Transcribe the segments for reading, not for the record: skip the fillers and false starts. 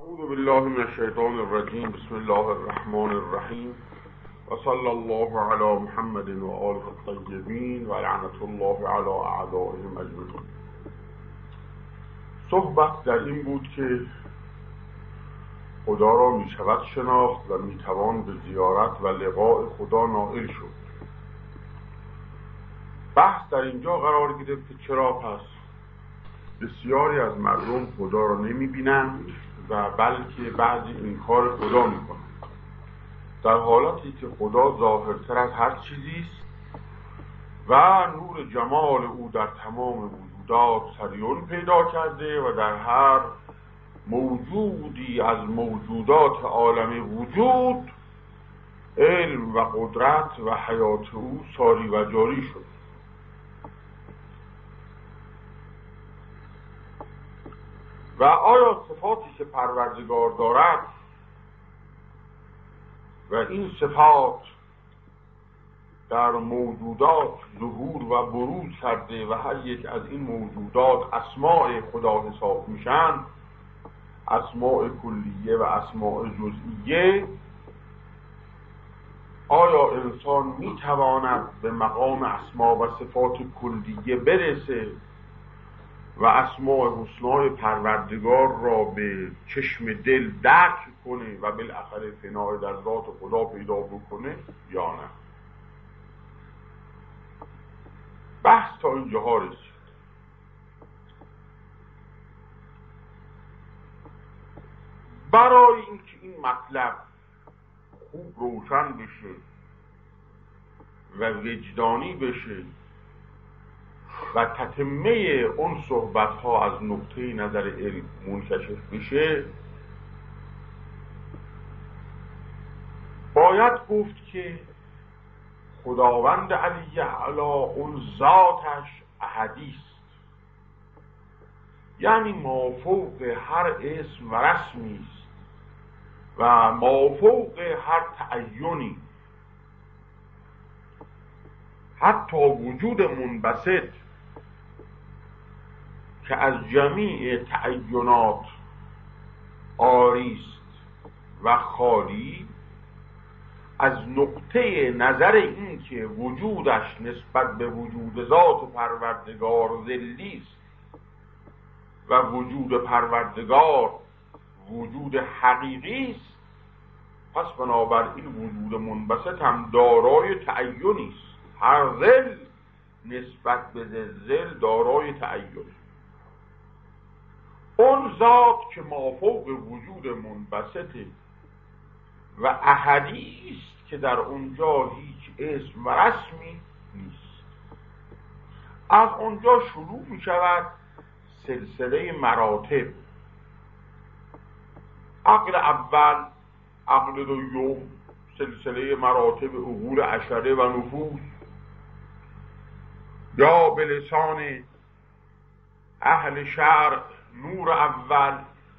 اعوذ بالله من الشیطان الرجیم. بسم الله الرحمن الرحیم و صلی الله علی محمد و آله الطیبین و لعنت الله علی اعدائهم اجمعین. صحبت در این بود که خدا را می شود شناخت و می توان به زیارت و لقاء خدا نائل شد. بحث در اینجا قرار گرفت که چرا پس بسیاری از مردم خدا را نمی بینند و بلکه بعضی انکار خدا می کنند، در حالتی که خدا ظاهرتر از هر چیزی است و نور جمال او در تمام وجودات سریون پیدا کرده و در هر موجودی از موجودات عالم وجود علم و قدرت و حیات او ساری و جاری شد. و آیا صفاتی که پروردگار دارد و این صفات در موجودات ظهور و بروز کرده و هر یک از این موجودات اسماء خدا حساب میشن، اسماء کلیه و اسماء جزئیه، آیا انسان میتواند به مقام اسماء و صفات کلیه برسه و اسماء حسنای پروردگار را به چشم دل درک کنه و بالاخره فنای در ذات خدا پیدا بکنه یا نه؟ بحث تا اینجاها رسید. برای اینکه این مطلب خوب روشن بشه و وجدانی بشه و تتمه اون صحبت ها از نقطه نظر علم منکشف بشه، باید گفت که خداوند علی اعلی اون ذاتش احدی است، یعنی مافوق هر اسم و رسمی است و مافوق هر تعینی. حتی وجود منبسط که از جمیع تعینات عاری است و خالی، از نقطه نظر این که وجودش نسبت به وجود ذات پروردگار ذلی است و وجود پروردگار وجود حقیقی است، پس بنابراین وجود منبسط هم دارای تعینی است. هر ذل نسبت به ذل دارای تعینی. اون ذات که مافوق وجود منبسطه و احدی است که در اونجا هیچ اسم و رسمی نیست. از اونجا شروع می شود سلسله مراتب. عقل اول، عقل دوم، سلسله مراتب عقول عشره و نفوس، یا به لسان اهل شرع نور اول،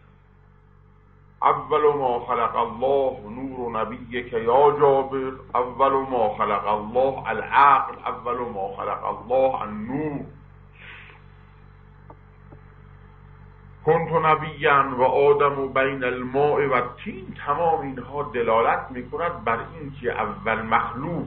اول ما خلق الله نور نبیک یا جابر، اول ما خلق الله العقل، اول ما خلق الله النور، کنت نبیا و آدم بین الماء و الطین. تمام اینها دلالت میکند بر این که اول مخلوق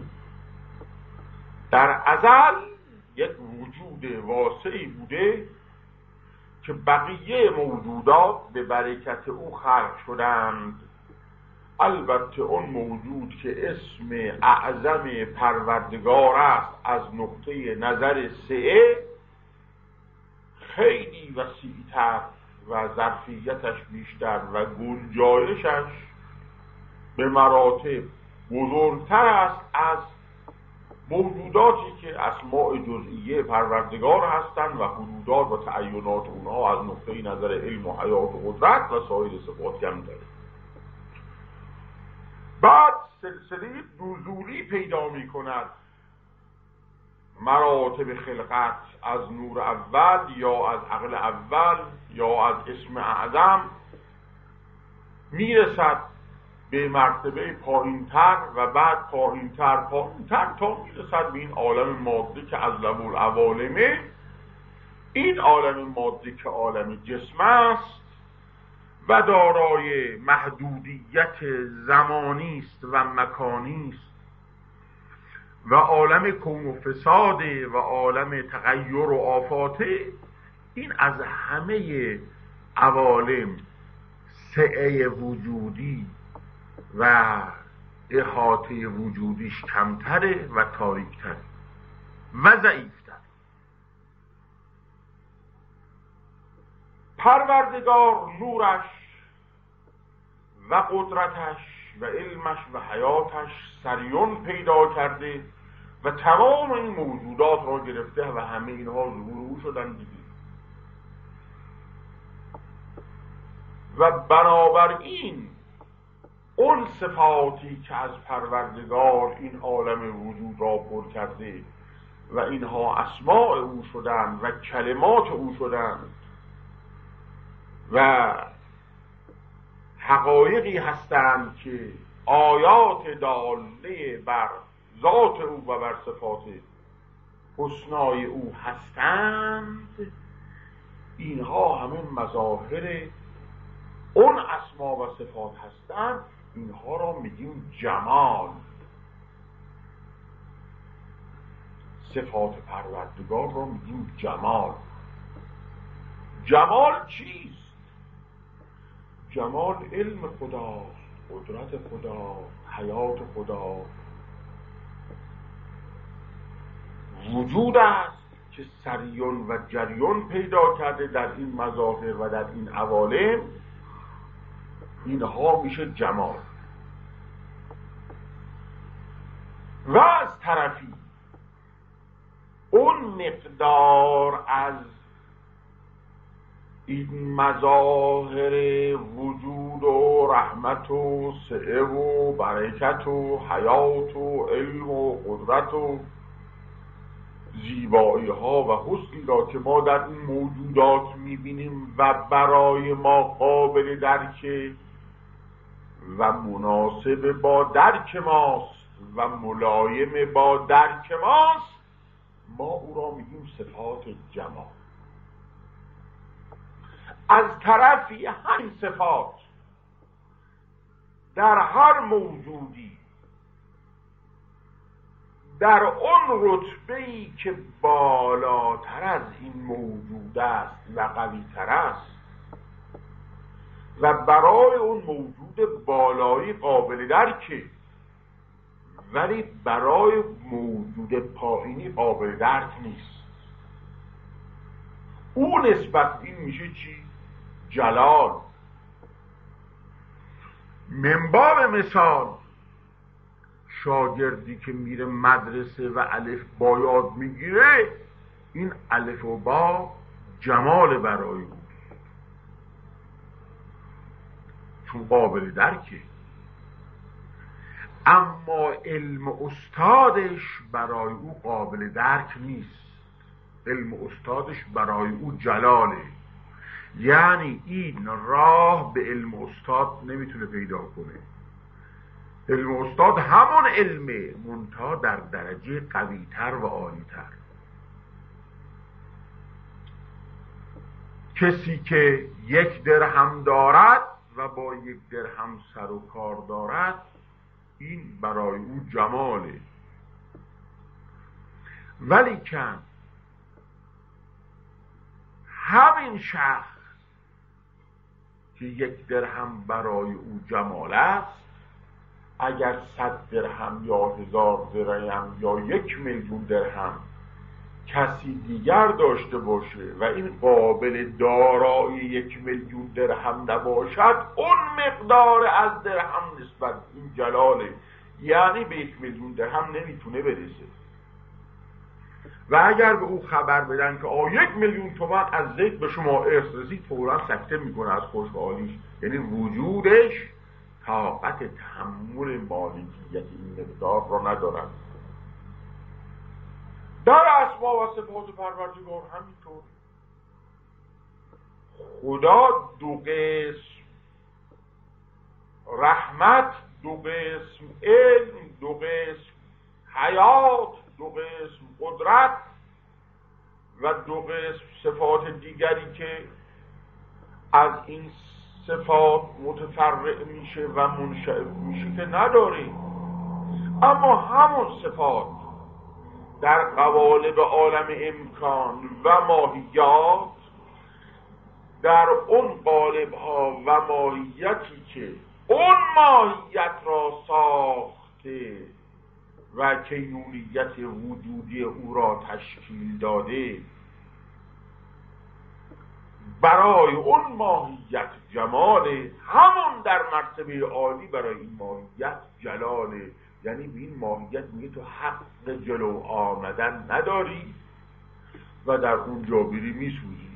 در ازل یک وجود واسعی بوده که بقیه موجودات به برکت او خلق شدند. البته اون موجود که اسم اعظم پروردگار است از نقطه نظر سعه خیلی وسیع‌تر و ظرفیتش بیشتر و گنجایشش به مراتب بزرگتر است از موجوداتی که اسماء جزئیه پروردگار هستند و حدودات و تعینات اونها از نقطه نظر علم و حیات و قدرت و سایر صفات کم داره. بعد سلسله نزولی پیدا می کند. مراتب خلقت از نور اول یا از عقل اول یا از اسم اعظم میرسد به مرتبه پایینتر و بعد پایینتر تا میرسد به این عالم مادی که از لب العوالمه. این عالم مادی که عالم جسم است و دارای محدودیت زمانی است و مکانی است و عالم کون و فساده و عالم تغییر و آفاته. این از همه عوالم سعه وجودی و احاطه وجودیش کمتره و تاریکتره و ضعیفتر. پروردگار نورش و قدرتش و علمش و حیاتش سریون پیدا کرده و تمام این موجودات را گرفته و همه اینها ظهور او شدن دیگه. و بنابراین اون صفاتی که از پروردگار این عالم وجود را پر کرده و اینها اسماء او شدند و کلمات او شدند و حقایقی هستند که آیات داله بر ذات او و بر صفات حسنای او هستند، اینها همه مظاهر اون اسما و صفات هستند. اینها را میگیم جمال. صفات پروردگار را میگیم جمال. جمال چیست؟ جمال علم خداست، قدرت خدا، حیات خدا، وجود است که سریون و جریون پیدا کرده در این مظاهر و در این عوالم. اینها میشه جمال. و از طرفی اون مقدار از این مظاهر وجود و رحمت و سعه و برکت و حیات و علم و قدرت و زیبایی ها و حسنی را که ما در این موجودات میبینیم و برای ما قابل درک و مناسب با درک ماست و ملایم با درک ماست، ما او را میگیم صفات جمال. از طرفی همین صفات در هر موجودی در اون رتبه‌ای که بالاتر از این موجود است و قوی‌تر است و برای اون موجود بالایی قابل درکه، ولی برای موجود پایینی قابل درک نیست. اون نسبت این میشه چی؟ جلال. من باب مثال شاگردی که میره مدرسه و الف با یاد میگیره، این الف و با جمال برای او، چون قابل درکه. اما علم استادش برای او قابل درک نیست. علم استادش برای او جلاله، یعنی این راه به علم استاد نمیتونه پیدا کنه. علم استاد همون علمه، منتها در درجه قوی‌تر و عالی‌تر. کسی که 1 درهم دارد و با 1 درهم سر و کار دارد، این برای او جماله. ولیکن همین شخص که 1 درهم برای او جمال است، اگر 100 درهم یا 1000 درهم یا 1,000,000 درهم کسی دیگر داشته باشه و این قابل دارایی 1,000,000 درهم نباشد، اون مقدار از درهم نسبت این جلاله، یعنی به 1,000,000 درهم نمیتونه برسه. و اگر به او خبر بدن که 1,000,000 تومان از زید به شما ارث رسید، فوراً سکته میکنه از خوشحالیش، یعنی وجودش طاقت تحمل مالکیت این مقدار را ندارد. در اسما و صفات پروردگار همینطور. خدا 2 قسم رحمت، 2 قسم علم، 2 قسم حیات، 2 قسم قدرت و 2 قسم صفات دیگری که از این صفات متفرع میشه و منشعب میشه که نداره، اما همون صفات در قوالب عالم امکان و ماهیات، در اون قالب ها و ماهیتی که اون ماهیت را ساخته و کیونیت وجودی او را تشکیل داده، برای اون ماهیت جماله، همون در مرتبه عالی برای این ماهیت جلاله. یعنی به این ماهیت میگه تو حق جلو آمدن نداری و در اونجا بری میسوزی.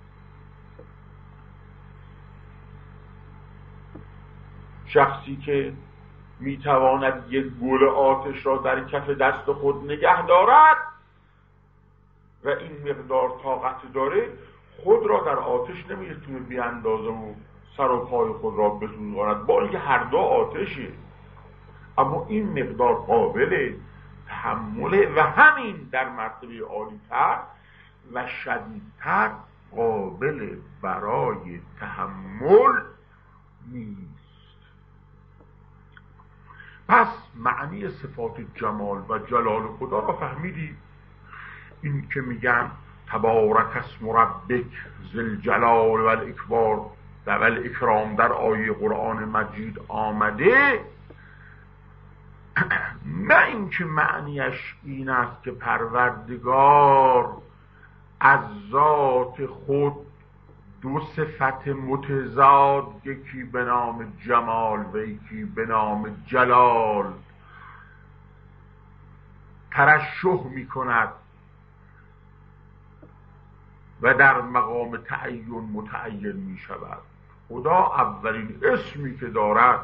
شخصی که میتواند یک گل آتش را در کف دست خود نگه دارد و این مقدار طاقت داره، خود را در آتش نمیتونه بیاندازه و سر و پای خود را بسوزاند، با اینکه هر دو آتشه، اما این مقدار قابل تحمله و همین در مرتبه عالی‌تر و شدیدتر قابل برای تحمل نیست. پس معنی صفات جمال و جلال خدا را فهمیدید. این که میگن تبارک اسم ربک ذی الجلال و الاکبار و الاکرام در آیه قرآن مجید آمده، نه اینکه معنیش این است که پروردگار از ذات خود دو صفت متضاد، یکی به نام جمال و یکی به نام جلال ترشح می کند و در مقام تعین متعین می شود. خدا اولین اسمی که دارد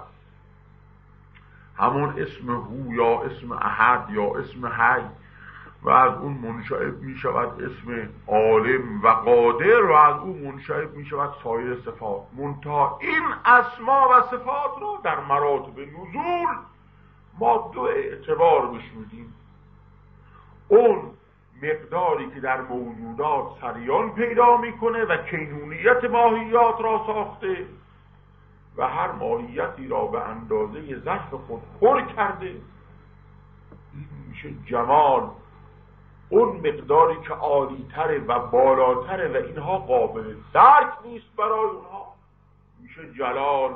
همون اسم هو یا اسم احد یا اسم حی و از اون منشعب می شود اسم عالم و قادر و از اون منشعب می شود سایر صفات. منتها این اسما و صفات را در مراتب نزول ما دو اعتبار بشمودیم. اون مقداری که در موجودات سریان پیدا میکنه و کینونیت ماهیات را ساخته و هر ماهیتی را به اندازه ظرف خود پر کرده، این میشه جمال. اون مقداری که عالی‌تره و بالاتره و اینها قابل درک نیست برای اونها، میشه جلال.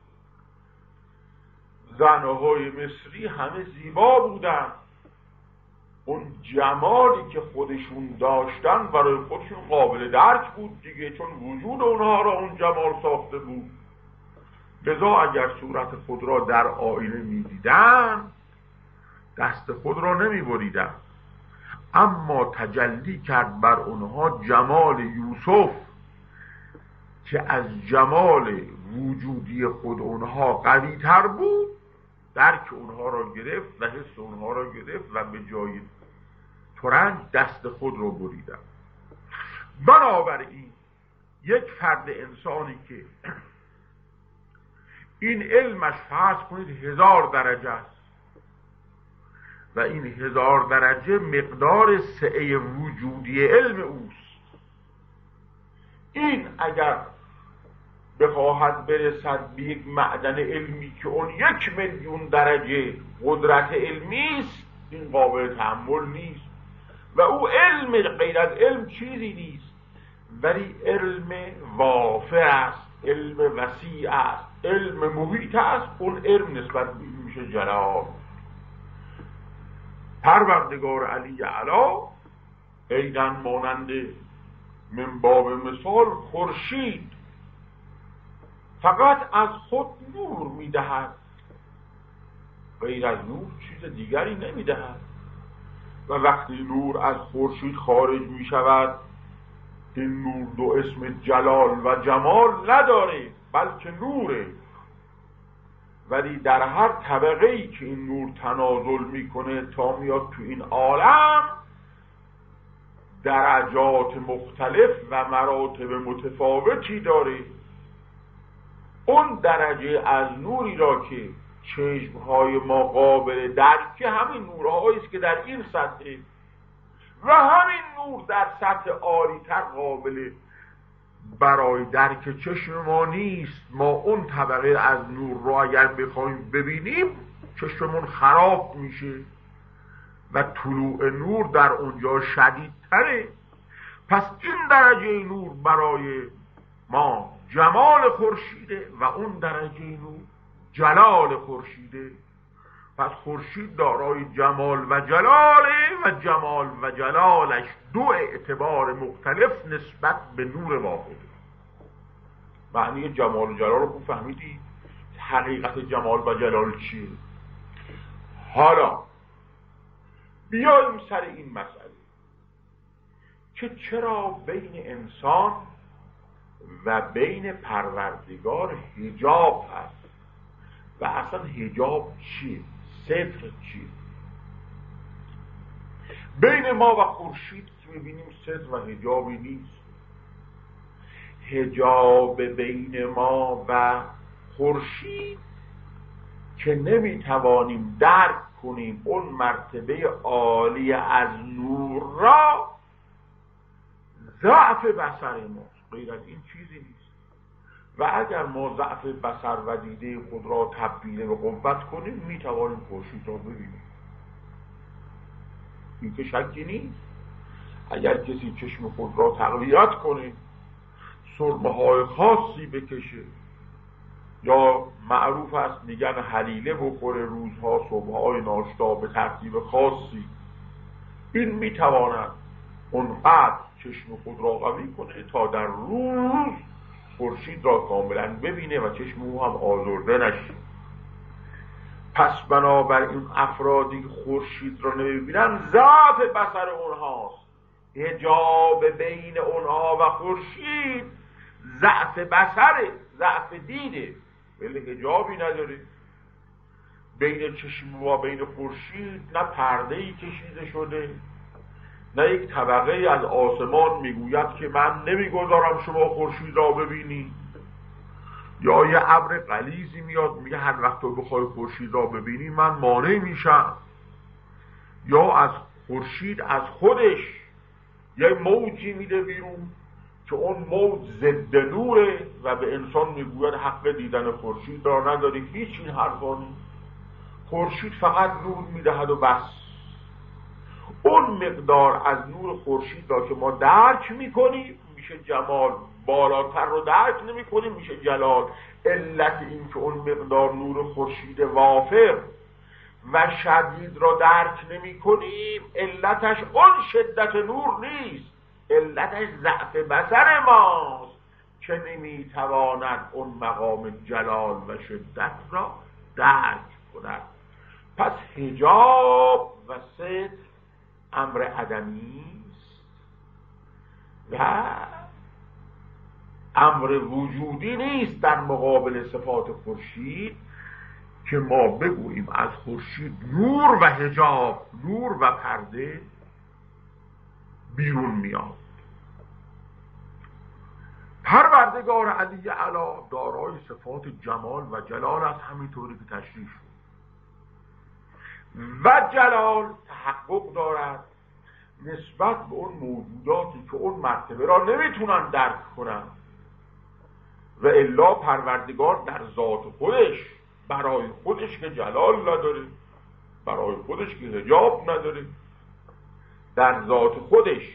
زنهای مصری همه زیبا بودن، اون جمالی که خودشون داشتن برای خودشون قابل درک بود دیگه، چون وجود اونها را اون جمال ساخته بود. لذا اگر صورت خود را در آینه می‌دیدن دست خود را نمی‌بریدن، اما تجلی کرد بر اونها جمال یوسف که از جمال وجودی خود اونها قوی تر بود، درک اونها را گرفت و حس اونها را گرفت و به جای ترنج دست خود را بریدن. بنابراین یک فرد انسانی که این علمش فرض کنید 1000 درجه است و این 1000 درجه مقدار سعه وجودی علم اوست، این اگر بخواهد برسد به یک معدن علمی که اون 1,000,000 درجه قدرت علمی است، این قابل تحمل نیست و او علم غیر از علم چیزی نیست، ولی علم وافر است، علم وسیع است، علم محیط است. اون علم نسبت به این میشه جلال. پروردگار علی اعلی ایدن مانند من باب مثال خورشید فقط از خود نور میدهد، غیر از نور چیز دیگری نمیدهد. و وقتی نور از خورشید خارج میشود، این نور دو اسم جلال و جمال نداره بلکه نوره، ولی در هر طبقه‌ای که این نور تنازل میکنه تا میاد تو این عالم، درجات مختلف و مراتب متفاوتی داره. اون درجه از نوری را که چشمهای ما قابل درک، همین نورهایی است که در این سطح و همین نور در سطح عالی‌تر قابل برای درک چشم ما نیست. ما اون طبقه از نور رو اگر بخوایم ببینیم چشممون خراب میشه و طلوع نور در اونجا شدیدتره. پس این درجه نور برای ما جمال خورشیده و اون درجه نور جلال خورشیده. پس خورشید دارای جمال و جلاله و جمال و جلالش دو اعتبار مختلف نسبت به نور واحده. معنی جمال و جلال رو خوب فهمیدی؟ حقیقت جمال و جلال چیه؟ حالا بیاییم سر این مسئله که چرا بین انسان و بین پروردگار حجاب هست و اصلا حجاب چیه؟ ستر چیه؟ بین ما و خورشید که میبینیم ستر و حجابی نیست. حجاب بین ما و خورشید که نمیتوانیم درک کنیم اون مرتبه عالی از نور را ضعف بصر ماست، غیر از این چیزی نیست. و اگر ما ضعف بصر و دیده خود را تبدیل به قوت کنیم میتوانیم خورشید را ببینیم. این که شکی نیست. اگر کسی چشم خود را تقویت کنه، سرمه های خاصی بکشه، یا معروف است میگن حلیله بخوره روزها، صبحهای ناشتا به ترتیب خاصی، این میتواند اونقدر چشم خود را قوی کنه تا در روز خورشید را کاملا ببینه و چشم او هم آزرده نشه. پس بنابراین افرادی خورشید را نمیبینن ضعف بصر اونهاست. حجاب بین اونها و خورشید ضعف بصره، ضعف دیده، ولی حجابی نداره. بین چشم و بین خورشید نه پرده‌ای کشیده شده، نه یک طبقه از آسمان میگوید که من نمیگذارم شما خورشید را ببینی، یا یه ابر غلیظی میاد میگه هر وقت تو بخوای خورشید را ببینی من مانع میشم، یا از خورشید از خودش یه موجی میده بیرون که اون موج ضد نوره و به انسان میگوید حق دیدن خورشید را نداری. هیچ این حرفا نیست. خورشید فقط نور میدهد و بس. اون مقدار از نور خورشید را که ما درک میکنیم میشه جمال، بالاتر رو درک نمیکنیم میشه جلال. علت این که اون مقدار نور خورشید وافر و شدید را درک نمیکنیم علتش اون شدت نور نیست، علتش ضعف بصر ماست که نمیتواند اون مقام جلال و شدت را درک کند. پس حجاب و ستر امر عدمی است و امر وجودی نیست در مقابل صفات خورشید که ما بگوییم از خورشید نور و حجاب، نور و پرده بیرون میاد. پروردگار علی اعلی دارای صفات جمال و جلال است، همینطوری که تشریح شد. و جلال تحقق دارد نسبت به اون موجوداتی که اون مرتبه را نمیتونن درک کنن، و الا پروردگار در ذات خودش برای خودش که جلال نداره، برای خودش که حجاب نداره، در ذات خودش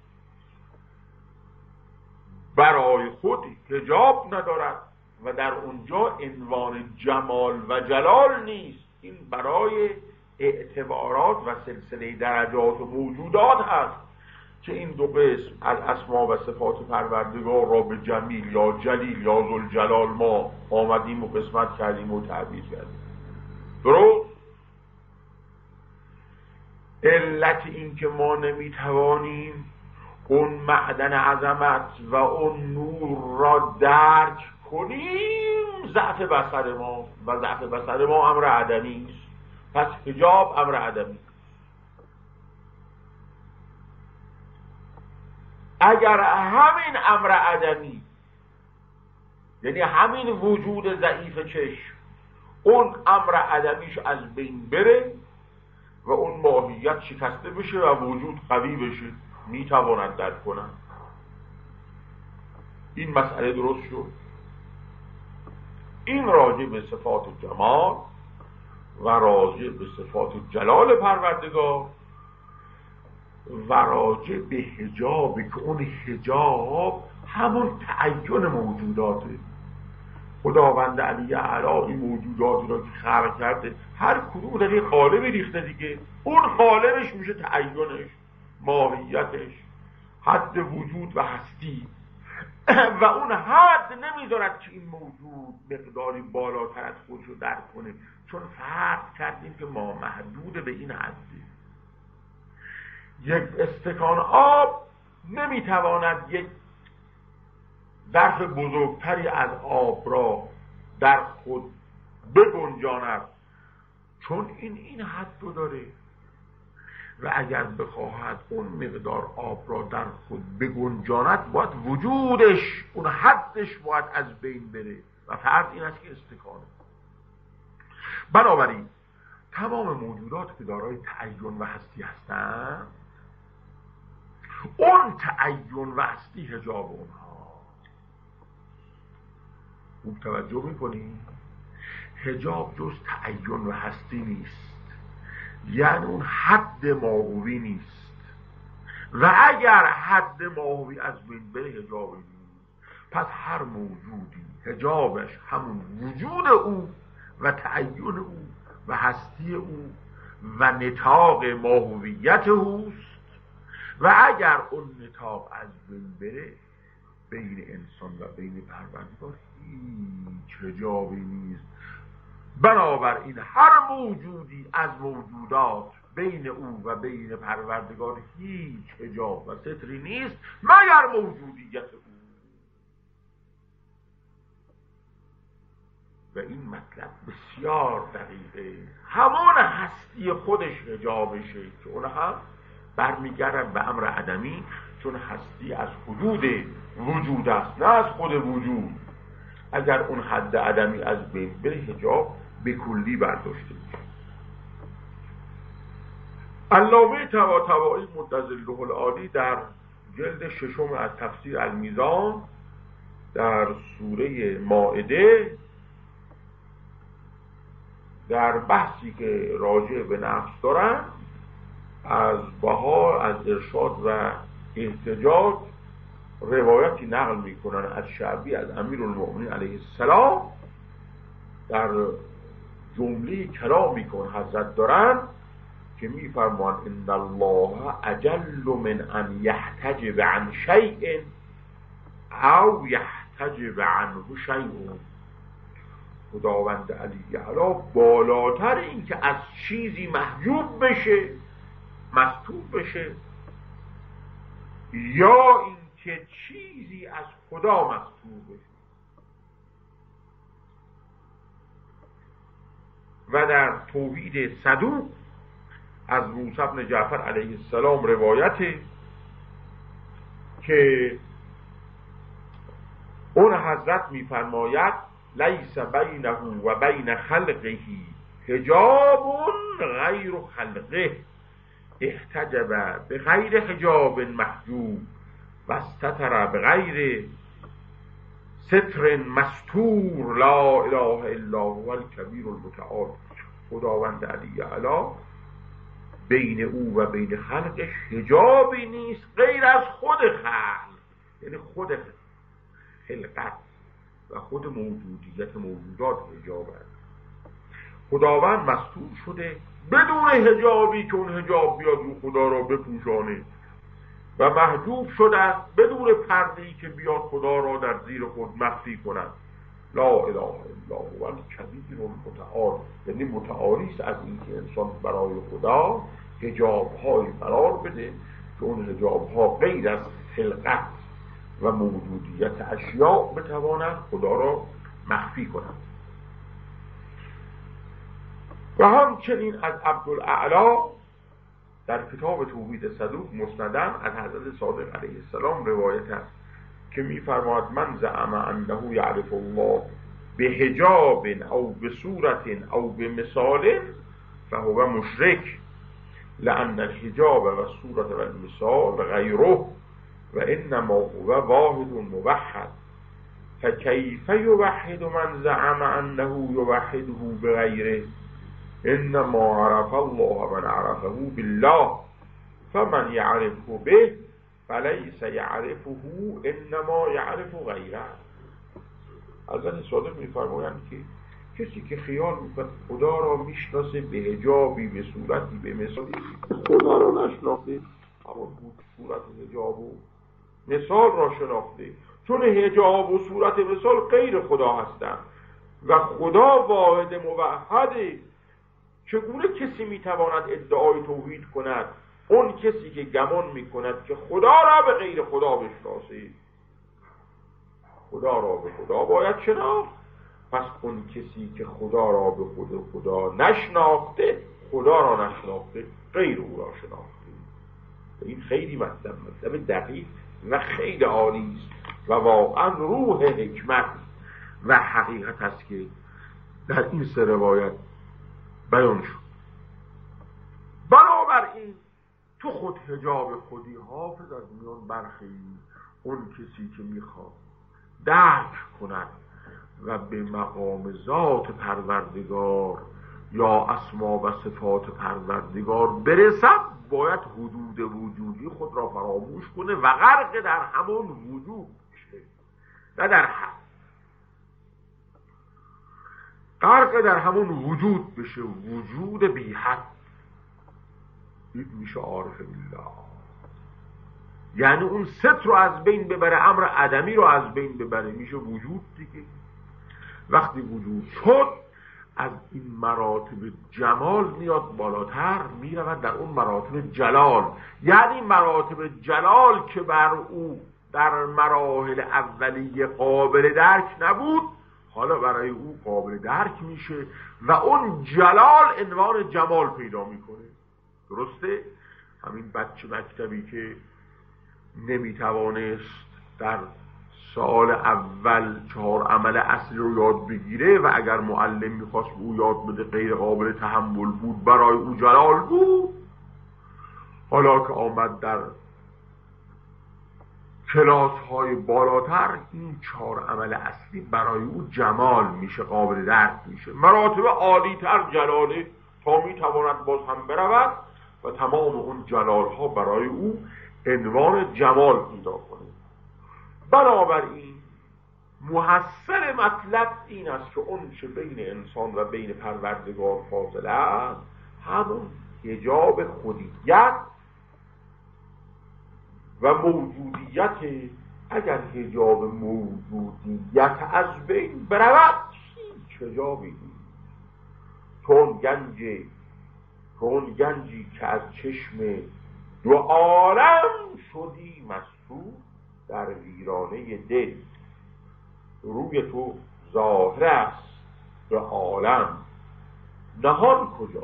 برای خود حجاب ندارد و در اونجا عنوان جمال و جلال نیست. این برای اعتبارات و سلسله درجات و موجودات هست که این دو قسم از اسما و صفات پروردگار را به جمیل یا جلیل یا ذوالجلال ما آمدیم و قسمت کردیم و تعبیر کردیم. درست؟ علت این که ما نمیتوانیم اون معدن عظمت و اون نور را درک کنیم ضعف بصر ما، و ضعف بصر ما امر عدمی است. پس حجاب امر عدمی. اگر همین امر عدمی، یعنی همین وجود ضعیف چشم، اون امر عدمیش از بین بره و اون ماهیت شکسته بشه و وجود قوی بشه، میتواند درک کنن. این مسئله درست شد. این راجع به صفات جمال و راجع به صفات جلال پروردگار و راجع به حجابی که اون حجاب همون تعین موجوداته. خداوند علی اعلی این موجوداتی را که خلق کرده هر کدوم در یه قالبی ریخته دیگه، اون قالبش میشه تعینش، ماهیتش، حد وجود و هستی. و اون حد نمیذارد که این موجود مقداری بالاتر از خودشو درک کنه، چون فرض کردیم که ما محدود به این حده. یک استکان آب نمیتواند یک ظرف بزرگتری از آب را در خود بگنجاند، چون این حد رو داره و اگر بخواهد اون مقدار آب را در خود بگنجاند باید وجودش، اون حدش باید از بین بره و فرض این است که استکانه. بنابراین تمام موجودات که دارای تعین و هستی هستند، اون تعین و هستی حجاب اونها. خوب توجه میکنی؟ حجاب جز تعین و هستی نیست، یعنی اون حد ماهوی نیست و اگر حد ماهوی از بین بره حجابی نیست. پس هر موجودی حجابش همون وجود او و تعین او و هستی او و نطاق ماهویت اوست و اگر اون نطاق از بین بره بین انسان و بین پروردگار هیچ حجابی نیست. بنابراین هر موجودی از موجودات بین او و بین پروردگار هیچ حجاب و ستری نیست مگر موجودیت او. و این مطلب بسیار دقیقه. همون هستی خودش حجابشه که اون هم برمیگرد به امر عدمی، چون هستی از حدود وجود است نه از خود وجود. اگر اون حد عدمی از بین بره حجاب به کلی برداشته میشه. علامه طباطبایی مدظله العالی در جلد 6 از تفسیر المیزان در سوره مائده در بحثی که راجع به نفس دارن از بها از ارشاد و احتجاج روایتی نقل میکنن از شعبی از امیرالمؤمنین علیه السلام. در جمله کلامی که حضرت دارن که میفرمان ان الله اجل من ان یحتجب عن شیء او یحتجب عنه شیء. خداوند علی اعلی بالاتر این که از چیزی محجوب بشه، مستور بشه، یا این که چیزی از خدا مستور بشه. و در توحید صدوق از موسی بن جعفر علیه السلام روایته که اون حضرت میفرماید لیس بینه و بین خلقه حجاب غیر خلقه احتجب بغیر حجاب محجوب و استتر بغیر ستر مستور لا اله الا هو الکبیر المتعال. خداوند علی اعلی بین او و بین خلقش حجابی نیست غیر از خود خلق، یعنی خود خلقت و خود موجودیت موجودات حجاب است. خداوند مستور شده بدون حجابی که اون حجاب بیاد رو خدا را بپوشانه و محجوب شده است بدون پرده‌ای که بیاد خدا را در زیر خود مخفی کند. لا اله الا هو الکبیر المتعال، یعنی متعالی است از اینکه انسان برای خدا حجاب‌های قرار بده که اون حجاب‌ها غیر از خلقت و موجودیت اشیاء بتواند خدا را مخفی کند. و همچنین از عبدالاعلی در کتاب توحید صدوق مسندن از حضرت صادق علیه السلام روایت است که می‌فرماید من زعم انه یعرف الله بحجاب او بصورت او بمثال فهو مشرک لأن الحجاب و الصورت و المثال غیره و انما هو واحد موحد فکیف یوحد من زعم انه یوحده بغیره انما عرف الله من عرفه بالله فمن یعرفه به فلیس یعرفه انما یعرف غیره. حضرت صادق می‌فرمایند که کسی که خیال می‌کند خدا را میشناسه به حجابی، به صورتی، به مثالی، خدا را نشناخته، اما صورت حجاب و مثال را شناخته، چون حجاب و صورت مثال غیر خدا هستند و خدا واحد موحده. چگونه کسی میتواند ادعای توحید کند؟ اون کسی که گمان میکند که خدا را به غیر خدا بشناسه. خدا را به خدا باید شناخت، پس اون کسی که خدا را به خدا نشناخته، خدا را نشناخته، غیر او را شناخته. این خیلی مطلب دقیق و خیلی عالی است و واقعا روح حکمت و حقیقت است که در این سه روایت بیان شد. بنابراین تو خود حجاب خودی حافظ از میان برخیز. اون کسی که میخواد درک کند و به مقام ذات پروردگار یا اسما و صفات پروردگار برسد، باید حدود وجودی خود را فراموش کنه و غرق در همون وجود بشه، نه در حد، غرق در همون وجود بشه، وجود بی حد. این میشه عارف بالله، یعنی اون ست رو از بین ببره، امر عدمی رو از بین ببره، میشه وجود دیگه. وقتی وجود شد، از این مراتب جمال میاد بالاتر، میرود در اون مراتب جلال. یعنی مراتب جلال که بر او در مراحل اولیه قابل درک نبود، حالا برای او قابل درک میشه و اون جلال عنوان جمال پیدا میکنه. درسته؟ همین بچه مکتبی که نمیتوانست در سال اول 4 عمل اصلی رو یاد بگیره و اگر معلم میخواست او یاد بده غیر قابل تحمل بود، برای او جلال بود. حالا که آمد در کلاس های بالاتر، این 4 عمل اصلی برای او جمال میشه، قابل درک میشه، مراتب عالی تر جلاله، تا میتواند باز هم برود و تمام اون جلال ها برای او عنوان جمال پیدا کنه. بنابراین محصل مطلب این است که اون چه بین انسان و بین پروردگار فاصله است، همون حجاب خودیت و موجودیت. اگر حجاب موجودیت از بین برود، هیچ حجابی نیست. تو اون گنجی که از چشم 2 عالم شدی مسطور در ویرانه دل. روی تو ظاهر است به عالم، نهان کجا؟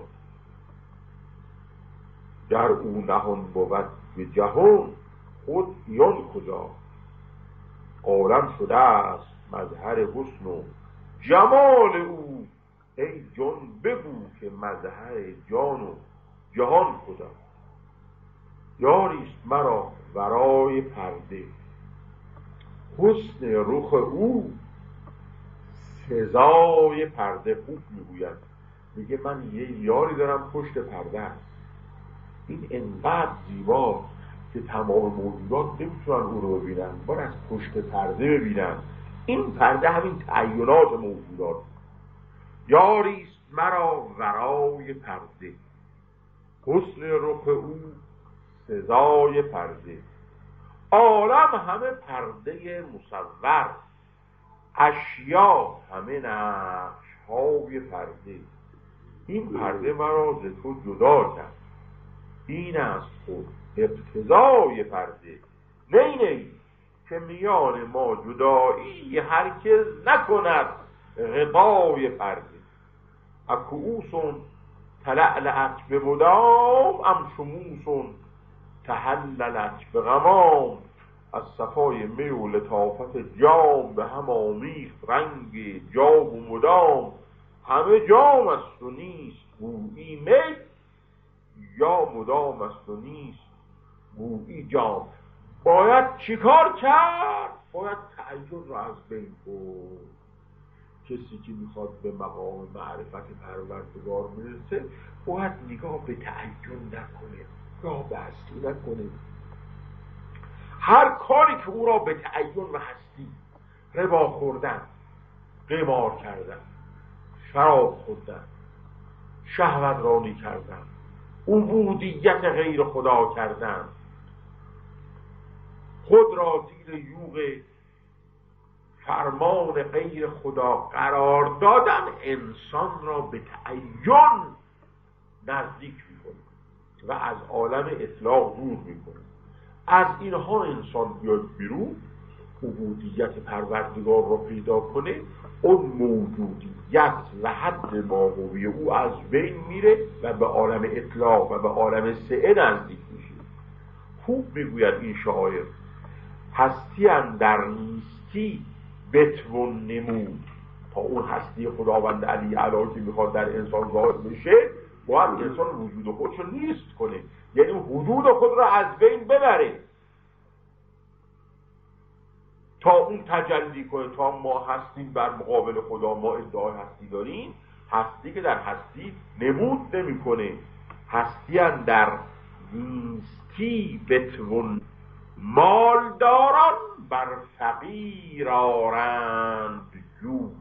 در او نهان بود به جهان، خود عیان کجا؟ عالم شده است مظهر حسن و جمال او، ای جان بگو که مظهر جان و جهان کجا؟ یاریست مرا ورای پرده، حسن رخ او سزای پرده. خوب میگوید، میگه من یه یاری دارم پشت پرده است، این انقدر زیبا که تمام موجودات نمیتونن او رو ببینن، باید از پشت پرده ببینن. این پرده همین تعینات موجودات. یاریست مرا ورای پرده، حسن رخ او سزای پرده. عالم همه پرده مصور، اشیا همه نقش های پرده. این پرده مرا ز تو جدا کرد، این است خود اقتضای پرده. نی که میان ما جدایی هرگز نکند غطای پرده. اکئوسون تلعلعت به مدام، ام شموسون تحللت به غمام. از صفای می و لطافت جام، به هم آمیخت رنگ جام و مدام. همه جام است و نیست گویی می، یا مدام است و نیست گویی جام. باید چیکار کرد باید تعین رو از بین برد. کسی که میخواد به مقام معرفت پروردگار برسه باید نگاه به تعین نکنه، نگاه به هستی نکنه. هر کاری که او را به تعین و هستی، ربا خوردن، قمار کردن، شراب خوردن، شهوت رانی کردن، عبودیت غیر خدا کردن، خود را زیر یوغ فرمان غیر خدا قرار دادن، انسان را به تعین نزدیک میکنه و از عالم اطلاق دور میکنه. از اینها انسان بیاد بیرون، عبودیت پروردگار را پیدا کنه، اون موجودیت و حد ماهوی او از بین میره و به عالم اطلاق و به عالم سعه نزدیک میشه. خوب میگوید این شاعر: هستی اندر نیستی بتوان نمود. تا اون هستی خداوند علی اعلی که میخواد در انسان ظاهر بشه، باید انسان وجود خودش رو نیست کنه، یعنی وجود خود را از بین ببره تا اون تجلی کنه. تا ما هستیم بر مقابل خدا، ما ادعای هستی داریم، هستی که در هستی نمود نمی کنه. هستی اندر نیستی بتوان، مالداران بر فقیر آرند جود.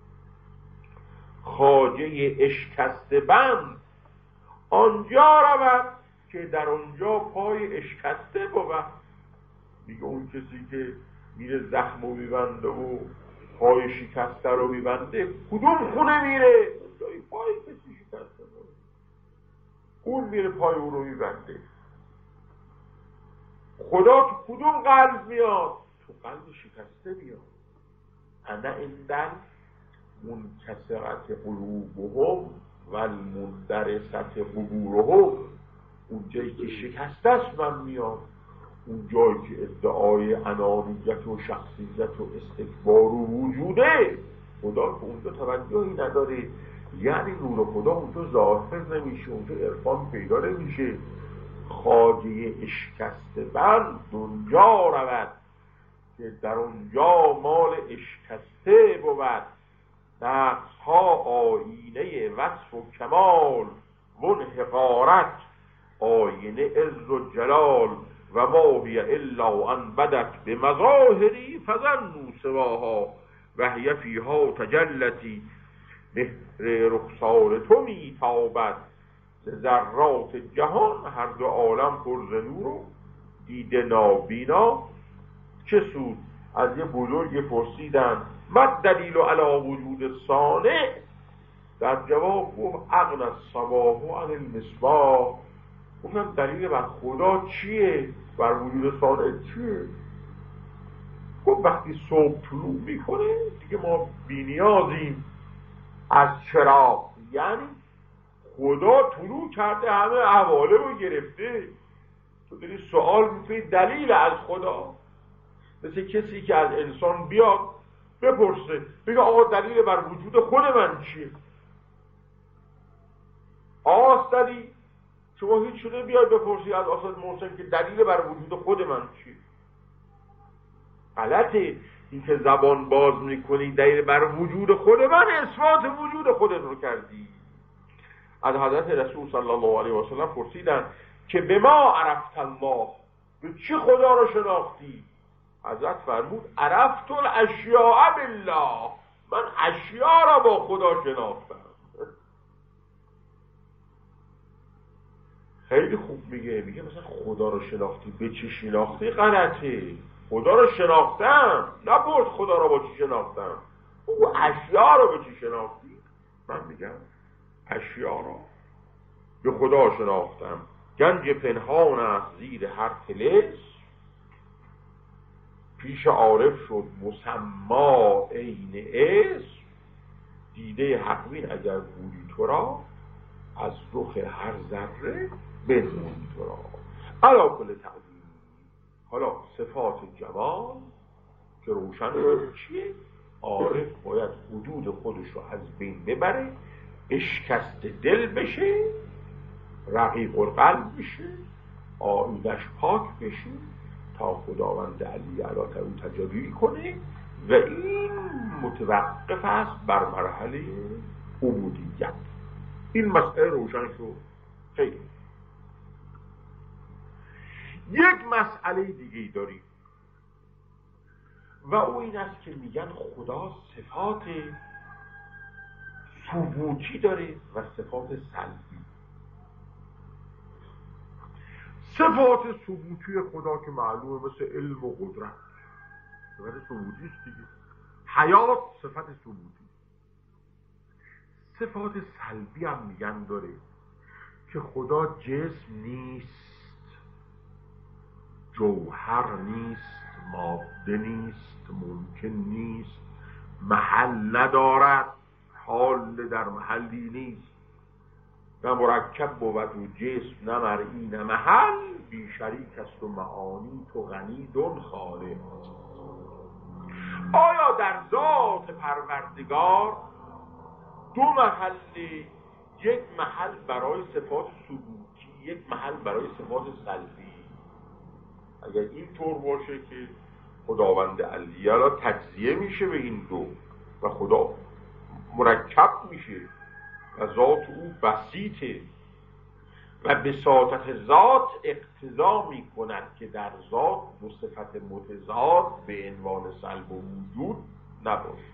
خواجه اشکسته بند آنجا رود که در آنجا پای اشکسته بود. میگه اون کسی که میره زخم رو میبنده و پای شکسته رو میبنده، کدوم خونه میره؟ جایی پای کسی شکسته بود، اون میره پای او رو میبنده. خدا تو کدوم قلب میاد؟ تو قلب شکسته میاد. انا اندن منکسرت قلوبهم و المندرست قبورهم. اون جایی که شکسته است من میاد. اون جایی که ادعای انانیت و شخصیت و استکبار و وجوده، خدا که اونجا توجهی نداره، یعنی نور خدا اونجا ظاهر نمیشه، اونجا عرفان پیدا نمیشه. خواجه اشکسته بند اونجا رود که در اونجا مال اشکسته بود. نقص ها آینه وصف و کمال، من حقارت آینه عز و جلال. و ما هی الا ان بدت به مظاهری فظنوا سواها و هی فیها تجلتی. مهر رخسار تو میتابد ز ذرات جهان، هر دو عالم پر ز نور و دیده نابینا. چه سود؟ از یه بزرگ پرسیدن مد دلیل علی وجود صانع، در جواب گفت عقل الصباح عن المصباح. گفتم دلیل بر خدا چیه؟ بر وجود صانع چیه؟ گفت وقتی صبح طلوع میکنه دیگه ما بی‌نیازیم از چراغ، یعنی خدا طلوع کرده همه احواله رو گرفته، تو داری سوال میکنی دلیل از خدا. مثل کسی که از انسان بیاد بپرسه بگه آقا دلیل بر وجود خود من چیه؟ آستدی شما هیچ شده بیاد بپرسی از آستد محسن که دلیل بر وجود خود من چیه؟ غلطه. این که زبان باز میکنی دلیل بر وجود خود من، اثبات وجود خودت رو کردی. از حضرت رسول صلی الله علیه و سلم پرسیدن که به ما عرفت الله، به چی خدا رو شناختی؟ حضرت فرمود عرفت الاشیاء بالله، من اشیاء را با خدا شناختم. خیلی خوب میگه مثلا خدا رو شناختی، به چی شناختی؟ غلطه. خدا رو شناختم، نپرس خدا رو با چی شناختم، او اشیاء رو به چی شناختی؟ من میگم اشیاء رو به خدا شناختم. گنج پنهان است زیر هر طلسم، پیش عارف شد مسما عین اسم. دیده حقبین اگر بودی تو را، از رخ هر ذره بنمودی تو را. علا کل تعظیم. حالا صفات جمال که روشن شد چیه؟ عارف باید وجود خودش رو از بین ببره، اشکست دل بشه، رقیق القلب بشه، آیینش پاک بشه، تا خداوند علی علیه او تجلی کنه و این متوقف است بر مرحله عبودیت. این مسئله روشن شد. خیلی یک مسئله دیگه داریم و او این است که میگن خدا صفات ثبوتی داره و صفات سلبی. صفات ثبوتی خدا که معلومه مثل علم و قدرت صفت ثبوتی است دیگه. حیات صفت ثبوتی. صفات سلبی هم میگن داره که خدا جسم نیست، جوهر نیست، ماده نیست، ممکن نیست، محل ندارد، حال در محلی نیست، نه مرکب بود و جسم، نه مرئی نه محل، بی شریک است و معانی تو غنی دون خالق. آیا در ذات پروردگار دو محل، یک محل برای صفات ثبوتی، یک محل برای صفات سلبی؟ اگر این طور باشه که خداوند علیه را تجزیه میشه به این دو و خدا مرکب میشه و ذات او بسیطه و بساطت ذات اقتضا میکند که در ذات دو صفت متضاد به عنوان سلب و وجود نباشه.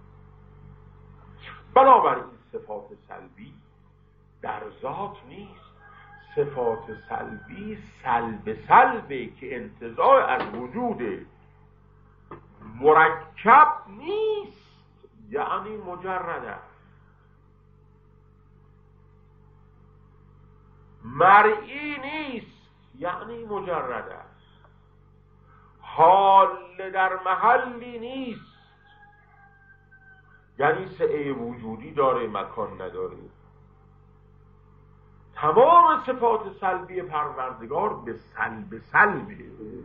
بنابراین صفات سلبی در ذات نیست. صفات سلبی سلبه که انتزاع از وجود مرکب نیست، یعنی مجرد است. مرئی نیست، یعنی مجرد است. حال در محلی نیست، یعنی سعه وجودی داره، مکان نداره. تمام صفات سلبی پروردگار به سلبه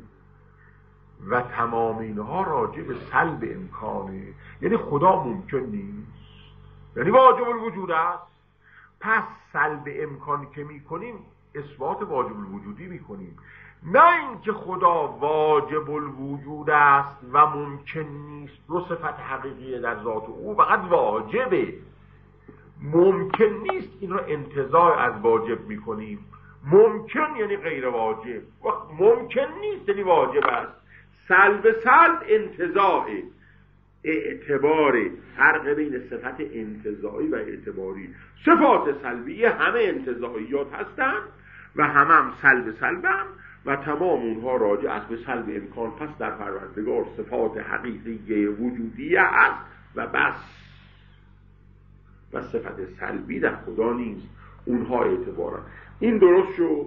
و تمام اینها راجع به سلب امکانه، یعنی خدا ممکن نیست، یعنی واجب الوجود است. پس سلب امکان که میکنیم اثبات واجب الوجودی میکنیم، نه اینکه خدا واجب الوجود است و ممکن نیست. دو صفت حقیقیه در ذات او، فقط واجبه. ممکن نیست این رو انتزاع از واجب میکنیم. ممکن یعنی غیر واجب، وقت ممکن نیست یعنی واجب است. سلب انتزاع، اعتبار، فرق بین صفت انتزاعی و اعتباری. صفات سلبیه همه انتزاعیات هستند و هم سلبن و تمام اونها راجع است به سلب امکان. پس در پروردگار صفات حقیقی وجودیه است و بس، و صفت سلبی در خدا نیست، اونها اعتبارن. این درست شد.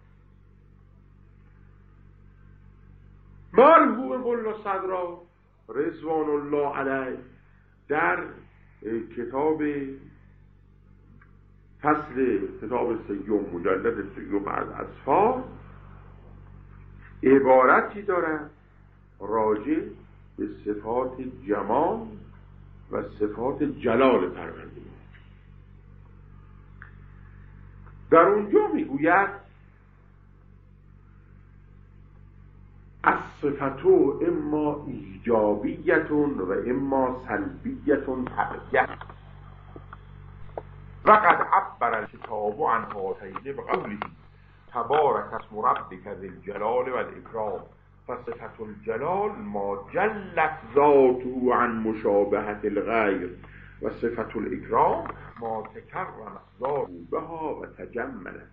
مرحوم ملا صدرا رضوان الله علیه در کتاب فصل کتاب سیوم مجلد سیوم از اصفار عبارتی دارند راجع به صفات جمال و صفات جلال پروردگار. در اونجا میگوید الصفتو اما ایجابیتون و اما سلبیتون تبعیت و قد عبر الکتاب عن هاتین بقوله تبارک اسم ربک ذی الجلال والاکرام. فصفت الجلال ما جلت ذاته عن مشابهت الغیر و صفت الاکرام ما تکرم ذاته بها و تجملت.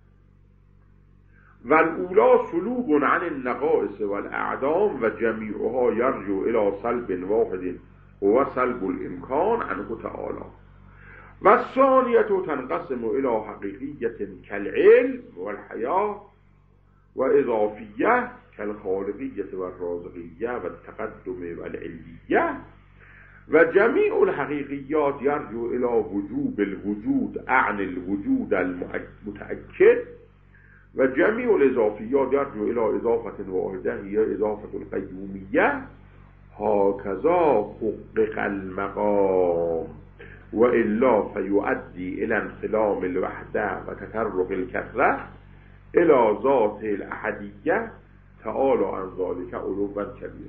و الاولا سلوب عن النقائص والاعدام و جمیعها یرجع الى سلب واحد هو سلب الامکان عنه تعالی. و الثانیه تنقسم الى حقیقیت کالعلم والحیاه و اضافیه کالخالقیه والرازقیه و التقدم والعلیه. و جمیع الحقیقیات یرجع الى وجوب الوجود اعن الوجود المتأکد. و جمیع الاضافیات یرجع الى اضافه واحده هي اضافه القیومیه. هكذا حقق المقام و الا فیؤدی الى انخلام الوحده و تطرق الکثره الى ذات الاحدیه تعالی عن ذلک علوا کبیرا.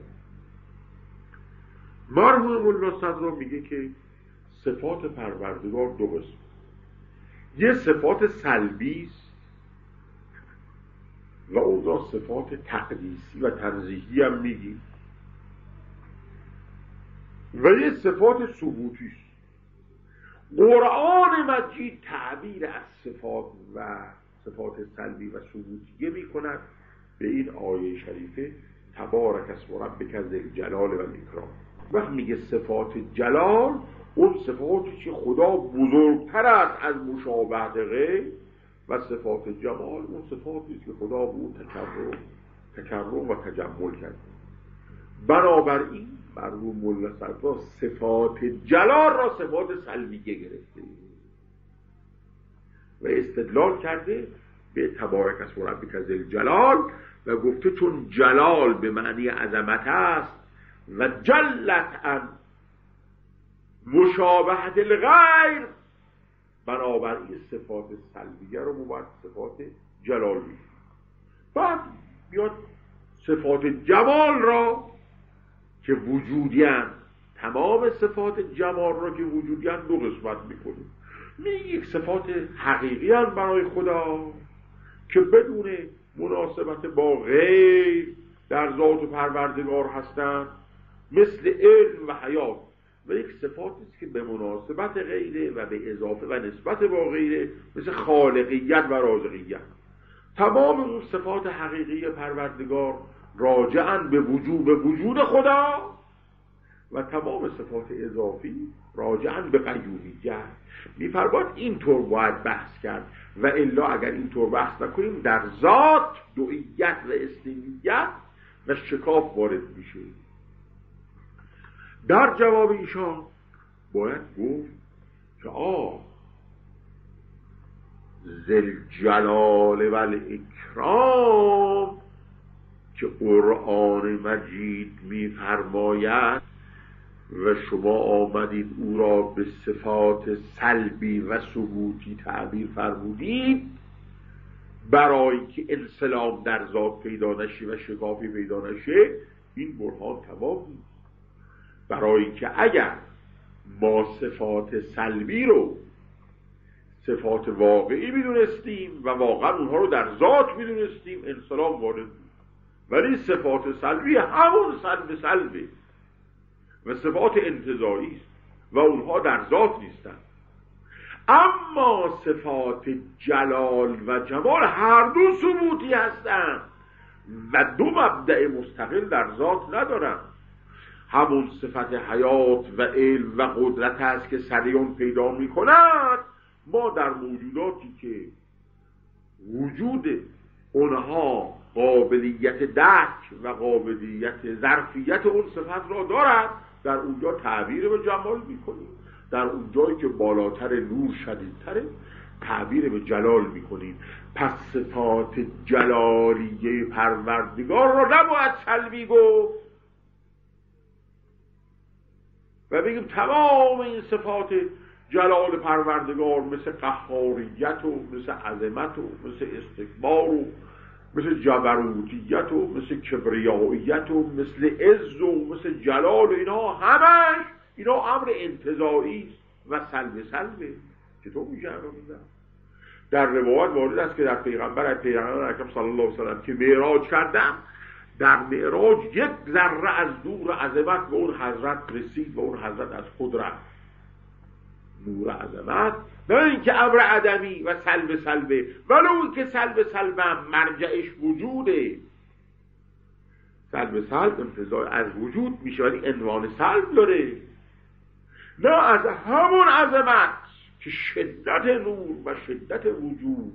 مرحوم ملا صدرا میگه که صفات پروردگار دو قسم، یه صفات سلبی است و اون را صفات تقدیسی و تنزیهی هم میگیم، و یه صفات ثبوتی است. قرآن مجید تعبیر از صفات و صفات سلبی و ثبوتیه میکند به این آیه شریفه تبارک اسم ربک ذی الجلال و الاکرام. وقت میگه صفات جلال، اون صفاتی که خدا بزرگتر است از مشابهت غیر، و صفات جمال اون صفاتی است که خدا به اون تکرم و تجمل کرد. بنابراین مرحوم ملا صدرا صفات جلال را صفات سلبیه گرفته و استدلال کرده به تبارک اسم ربک ذی الجلال و گفته چون جلال به معنی عظمت است و جلت عن مشابهت الغیر، بنابراین صفات سلبیه رو باید صفات جلال بگیریم. بعد بیاد صفات جمال را که وجودیان، تمام صفات جمال را که وجودیان دو قسمت میکنیم. یک صفات حقیقی هستند برای خدا که بدون مناسبت با غیر در ذات و پروردگار هستند، مثل علم و حیات، و یک صفاتی است که به مناسبت غیره و به اضافه و نسبت با غیره، مثل خالقیت و رازقیت. تمام اون صفات حقیقی پروردگار راجعن به وجود خدا، و تمام صفات اضافی راجعن به قیومیت. می‌فرماید اینطور باید بحث کرد، و الا اگر اینطور بحث نکنیم در ذات دوئیت و اثنینیت و شکاف وارد میشه. در جواب ایشان باید گفت که ذل جلال و الاکرام که قرآن مجید می‌فرماید و شما آمدید او را به صفات سلبی و ثبوتی تعبیر فرمودید برای که انسلام در ذات پیدا نشه و شکافی پیدا نشه، این برهان تمام نیست. برای که اگر ما صفات سلبی رو صفات واقعی میدونستیم و واقعا اونها رو در ذات میدونستیم، انسلام وارد بود. ولی صفات سلبی همون سلبه و صفات انتزاعی است و اونها در ذات نیستند. اما صفات جلال و جمال هر دو ثبوتی هستند و دو مبدأ مستقل در ذات ندارند. همون صفت حیات و علم و قدرت است که سریون پیدا می کند. ما در موجوداتی که وجود اونها قابلیت درک و قابلیت ظرفیت اون صفت را دارد، در اونجا تعبیر به جمال میکنیم، در اونجایی که بالاتر نور شدیدتره تعبیر به جلال میکنیم. پس صفات جلالیه پروردگار را نباید سلبی گفت و بگیم تمام این صفات جلال پروردگار مثل قهاریت و مثل عظمت و مثل استکبار و مثل جبروتیت و مثل کبریاییت و مثل عز و مثل جلال و اینا همش اینا امر انتزاعی و سلبه. چطور میشه همه؟ در روایت وارد است که در پیغمبر اکرم صلی الله علیه و سلم که معراج کردن، در معراج یک ذره از نور عظمت به اون حضرت رسید و اون حضرت از خود رفت. نور عظمت، نه اینکه امر عدمی و سلبه، ولو اینکه سلبه هم مرجعش وجوده. سلب انتزاع از وجود میشه ولی عنوان سلب داره، نه از همون عظمت که شدت نور و شدت وجود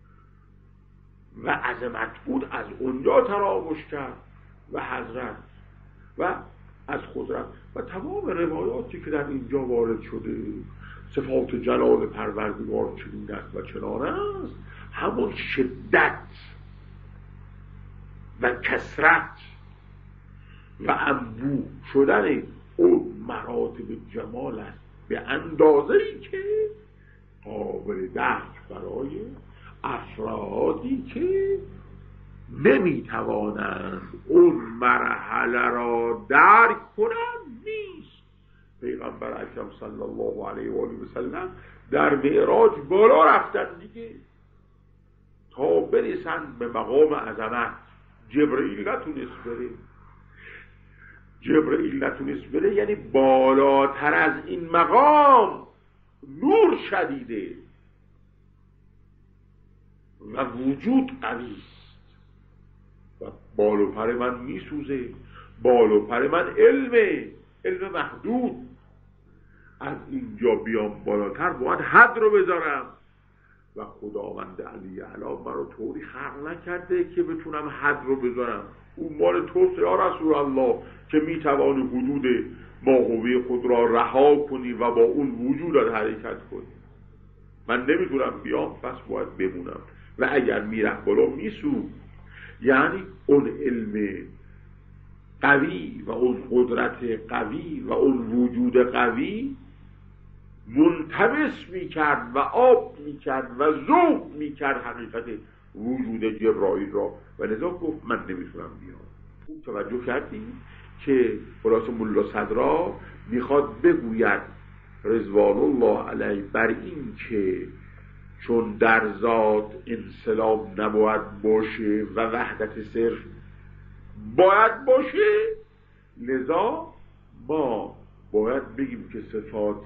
و عظمت بود از اونجا تراوش کرد و حضرت و از قدرت. و تمام روایاتی که در اینجا وارد شده صفات جلال پروردگار چنین است و چنان است، همون شدت و کثرت و انبوه شدن اون مراتب جمال است به اندازه‌ای که قابل درک برای افرادی که نمیتوانند اون مرحله را درک کنند نیست. پیغمبر اکرم صلی الله علیه و آله و سلم در معراج بالا رفتن دیگه تا برسند به مقام عظمت. جبرئیل نتونست بره، یعنی بالاتر از این مقام نور شدیده و وجود قوی است و بال و پر من میسوزه، بال و پر من علم محدود. از اینجا بیام بالاتر باید حد رو بذارم و خداوند علی اعلی مرا طوری خلق نکرده که بتونم حد رو بذارم. اون مال توست یا رسول الله که میتوانی حدود ماهوی خود را رها کنی و با اون وجودت حرکت کنی. من نمیتونم بیام، پس باید بمونم و اگر میرم بالا میسو. یعنی اون علم قوی و اون قدرت قوی و اون وجود قوی منطمس میکرد و آب میکرد و ذوب میکرد حقیقت وجود جبرائیل را و لذا گفت من نمیتونم بیام. خوب توجه کردیم که خلاصه ملا صدرا میخواد بگوید رضوان الله علیه بر این که چون در ذات انسلام نباید باشه و وحدت صرف باید باشه، لذا ما باید بگیم که صفات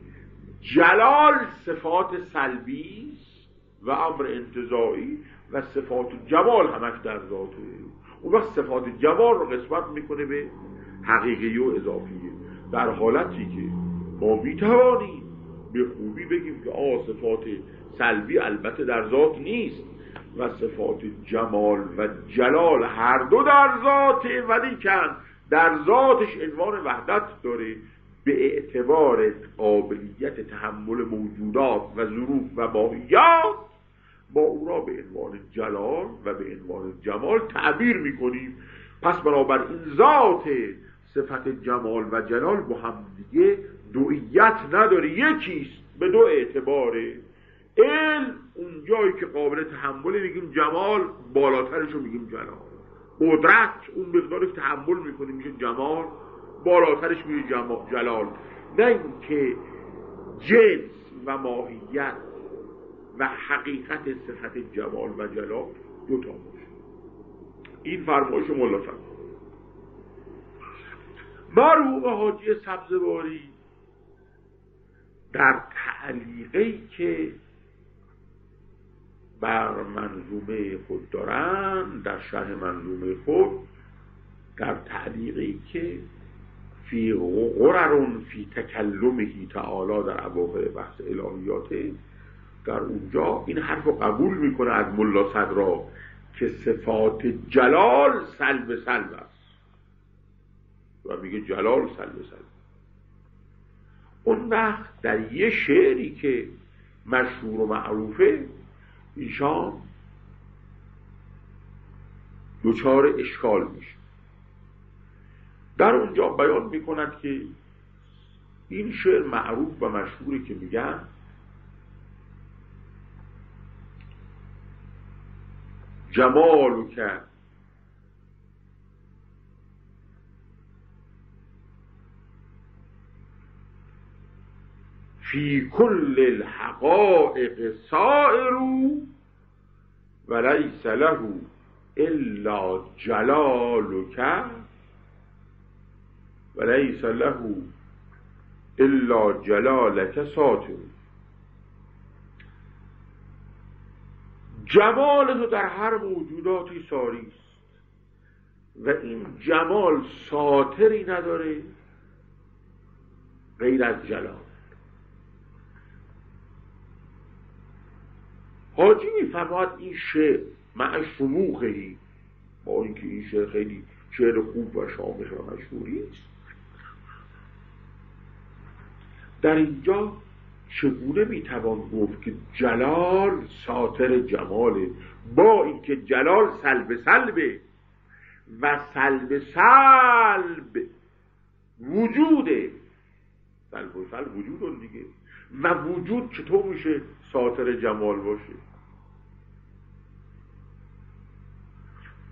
جلال صفات سلبی و امر انتزاعی و صفات جمال همش در ذاته. اون وقت صفات جمال رو قسمت میکنه به حقیقی و اضافیه، در حالتی که ما میتوانیم به خوبی بگیم که صفات سلبی البته در ذات نیست و صفات جمال و جلال هر دو در ذاته، ولی که در ذاتش عنوان وحدت داره به اعتبار قابلیت تحمل موجودات و ظروف و ماهیات. ما او را به عنوان جلال و به عنوان جمال تعبیر میکنیم. پس بنابراین ذات صفت جمال و جلال با هم دیگه دوئیت نداره، یکیست به دو اعتباره. علم اون جایی که قابل تحمل میگیم جمال، بالاترش رو میگیم جلال. قدرت اون مقداری که تحمل میکنیم میشه جمال، بالاترش میشه جلال. نه اینکه جنس و ماهیت و حقیقت صفت جمال و جلال دوتا باشه. این فرمایش مولا صدرا. مرحوم حاجی سبزواری در تعلیقی که بر منظومه خود دارن، در شرح منظومه خود، در تعلیقی که فی غرر فی تکلمه تعالی در اواخر بحث الهیاته، در اونجا این حرف رو قبول میکنه از ملا صدرا که صفات جلال سلب است و میگه جلال سلب. اون وقت در یه شعری که مشهور و معروفه ایشان دچار اشکال میشه. در اونجا بیان میکند که این شعر معروف و مشهوری که میگن جمالک فی کل الحقائق سائر و لیس له الا جلالک و لیس له الا جلالک ساتر. جمال تو در هر موجوداتی ساری است و این جمال ساتری نداره غیر از جلال. حاجی میفرماید این شعر مع شموخهی، با اینکه این شعر خیلی شعر خوب و شامخ و مشهوری است، در اینجا چگونه میتوان گفت که جلال ساتر جماله، با اینکه جلال سلبه و سلب وجوده، سلب وجود دیگه، و وجود چطور میشه ساتر جمال باشه؟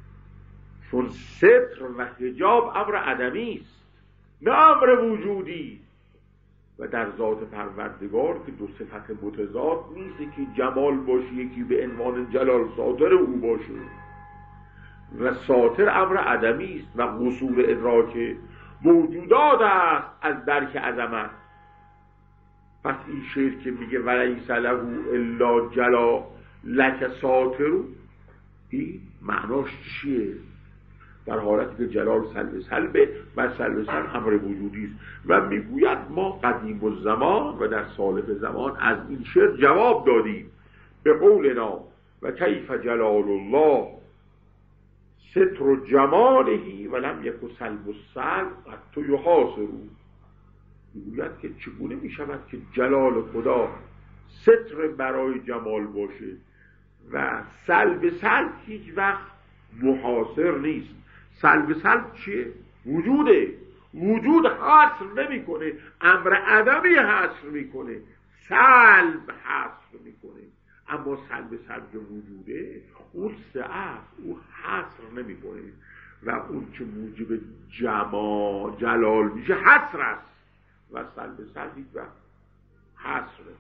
چون ستر و حجاب امر عدمی است نه امر وجودی و در ذات پروردگار که دو صفت متضاد نیست، یکی جمال باشه یکی به عنوان جلال ساتر او باشه و ساتر امر عدمی است و قصور ادراک موجودات است از درک عظمت. پس این شعر که میگه ولیس له الا جلا لک ساترو، این معناش چیه؟ در حالتی که جلال سلب و سلب امر وجودی است و میگوید ما قدیم الزمان و در سالف زمان از این شعر جواب دادیم به قولنا و کیف جلال الله ستر جماله و لم یک سلب السلب حتی یحاصرو. میگوید که چگونه میشود که جلال خدا ستر برای جمال باشه و سلب هیچ وقت محاصر نیست. سلب چیه؟ وجوده. وجود حصر نمی کنه، امر عدمی حصر میکنه، سلب حصر میکنه. اما سلب که وجوده اون سعف او حصر نمی کنه و اون که موجب جلال میشه حصر است و سلب هیچ وقت حصره.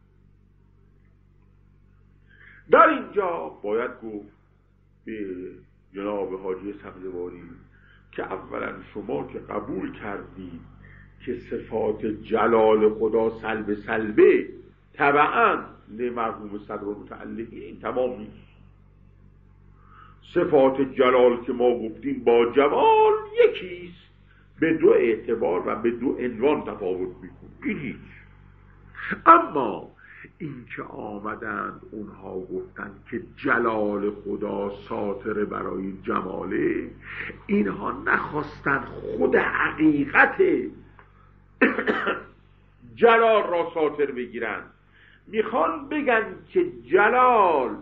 در اینجا باید گفت به جناب حاجی سبزواری که اولا شما که قبول کردید که صفات جلال خدا سلبه طبعا لمرحوم صدر متعلقین تمام نیست. صفات جلال که ما گفتیم با جمال یکیست، به دو اعتبار و به دو عنوان تفاوت میکنه، این هیچ. اما این که آمدند اونها گفتند که جلال خدا ساتر برای جماله، اینها نخواستند خود حقیقت جلال را ساتر بگیرند، میخوان بگن که جلال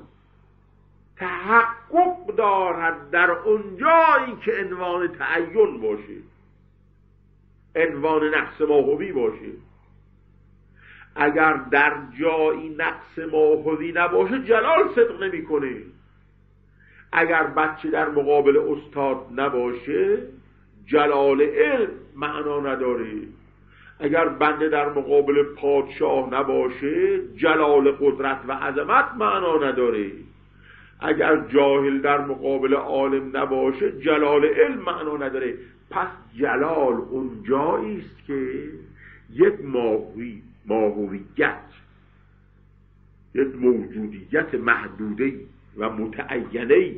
تحقق دارد در اون جایی که عنوان تعین باشه، عنوان نقص ماهوی باشه. اگر در جایی نقص ماهوی نباشه جلال صدق نمیکنه. اگر بچه در مقابل استاد نباشه جلال علم معنا نداره. اگر بنده در مقابل پادشاه نباشه جلال قدرت و عظمت معنا نداره. اگر جاهل در مقابل عالم نباشه جلال علم معنا نداره. پس جلال اون جایی است که یک ماهویت، یک موجودیت محدوده و متعینه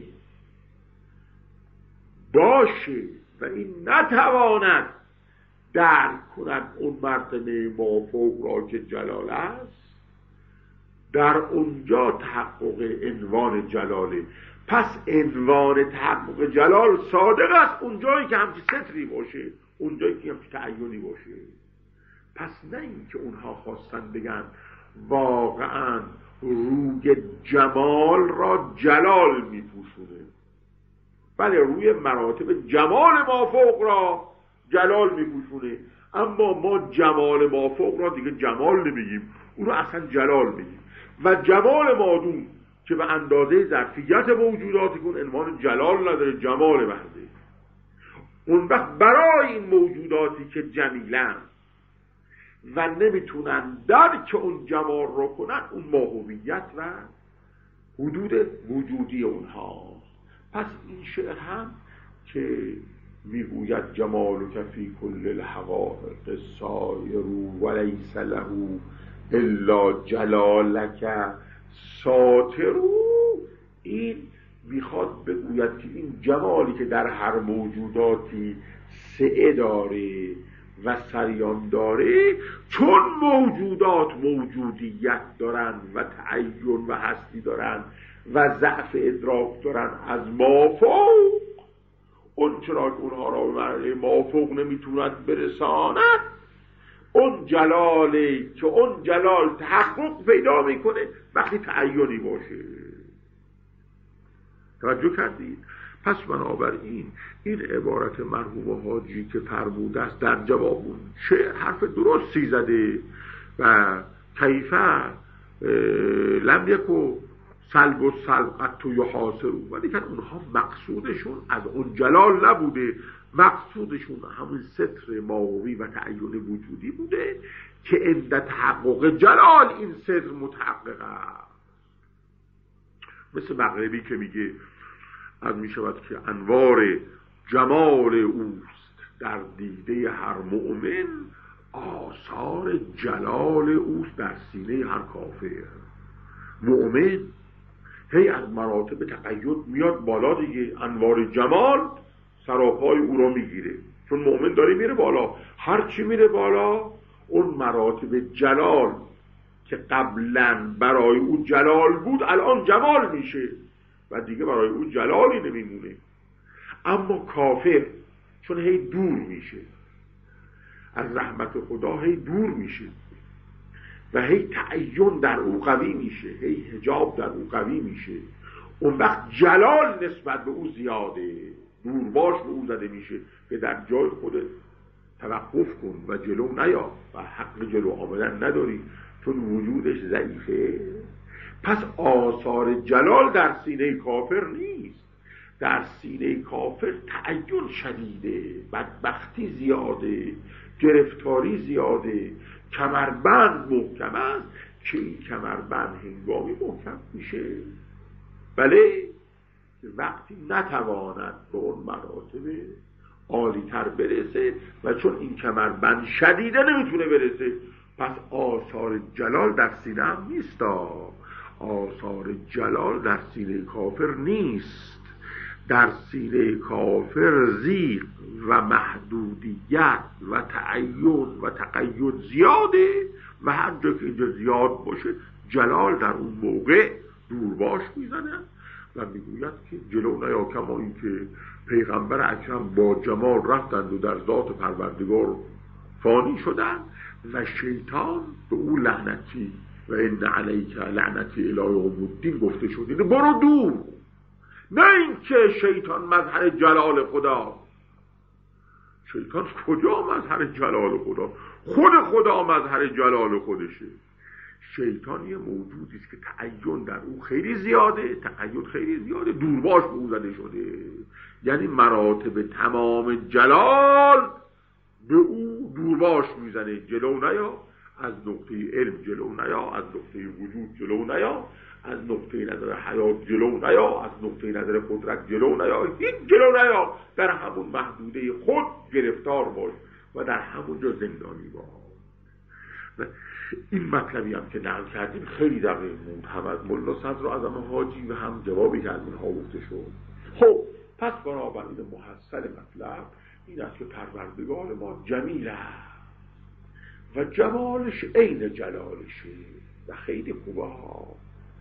باشه و این نتواند درک کند اون مرتبه مافوق را که جلال است، در اونجا تحقق عنوان جلاله. پس عنوان تحقق جلال صادق است اونجایی که همچی ستری باشه، اونجایی که همچی تعینی باشه. پس نه این که اونها خواستن بگن واقعا روی جمال را جلال میپوشونه، بله روی مراتب جمال مافوق را جلال میپوشونه، اما ما جمال مافوق را دیگه جمال نمیگیم، اون رو اصلا جلال میگیم. و جمال مادون که به اندازه ظرفیت موجودات کن عنوان جلال نداره، جمال محضه. اون وقت برای این موجوداتی که جمیلن و نمیتونن درک اون جمال رو کنن، اون ماهویت و حدود وجودی اونها. پس این شعر هم که میگوید جمالک فی کل الحقائق سایر ولیس له الا جلالک ساتر، این میخواد بگوید که این جمالی که در هر موجوداتی سعه داره و سریان داره، چون موجودات موجودیت دارن و تعین و هستی دارن و ضعف ادراک دارن از مافوق، اون چرا که اونها را به معنی مافوق نمیتوند برساند، اون جلاله که اون جلال تحقق پیدا میکنه وقتی تعینی باشه. توجه کردید؟ پس بنابراین این عبارت مرحوم حاجی که فرموده است در جواب اون چه حرف درستی زده و کیفه لم یکو سلب و سلقت تو یحاصرون، ولی که اونها مقصودشون از اون جلال نبوده، مقصودشون همون ستر ماهوی و تعین وجودی بوده که عند تحقق جلال این ستر متحقق است. مثل مغربی که میگه از میشود که انوار جمال اوست در دیده هر مؤمن، آثار جلال اوست در سینه هر کافر. مؤمن هی از مراتب تقید میاد بالا دیگه، انوار جمال سراپای او رو میگیره، چون مؤمن داره میره بالا، هر چی میره بالا اون مراتب جلال که قبلا برای او جلال بود الان جمال میشه و دیگه برای او جلالی نمیمونه. اما کافر چون هی دور میشه از رحمت خدا، هی دور میشه و هی تعین در او قوی میشه، هی حجاب در او قوی میشه، اون وقت جلال نسبت به او زیاده، دورباش به او زده میشه که در جای خودت توقف کن و جلو نیا و حق جلو آمدن نداری چون وجودش ضعیفه. پس آثار جلال در سینه کافر نیست، در سینه کافر تعین شدیده، بدبختی زیاده، گرفتاری زیاده، کمربند محکم است که این کمربند هنگامی محکم میشه بله وقتی نتواند به اون مراتب عالی تر برسه و چون این کمربند شدیده نمیتونه برسه، پس آثار جلال در سینه هم نیست، آثار جلال در سینه کافر نیست. در سینه کافر ضیق و محدودیت و تعین و تقید زیاده و هر جا که اینجا زیاد باشه جلال در اون موقع دورباش میزنه و میگوید که جلو نیا، کما این که پیغمبر اکرم با جمال رفتند و در ذات پروردگار فانی شدند و شیطان به او لعنتی و ان علیک لعنتی الی یوم الدین گفته شد، برو دور. نه اینکه شیطان مظهر جلال خدا، شیطان کجا مظهر جلال خدا؟ خود خدا مظهر جلال خودشه. شیطان یه موجودی است که تعین در او خیلی زیاده، تقید خیلی زیاده، دورباش به او زده شده، یعنی مراتب تمام جلال به او دورباش میزنه، جلو نیا، از نقطه علم جلو نیا، از نقطه وجود جلو نیا، از نقطه نظر حیات جلو نیا، از نقطه نظر قدرت جلو نیا، هیچ جلو نیا، در همون محدوده خود گرفتار باش و در همون جا زندانی باش. این مطلبی هم که نقل کردیم خیلی دقیق بود، هم از ملا صدر و عظم حاجی و هم جوابی که از اینها گفته شد. خب پس بنابراین محصل مطلب این است که پروردگار ما جمیل است و جمالش عین جلالشه و خیلی خوبه ها.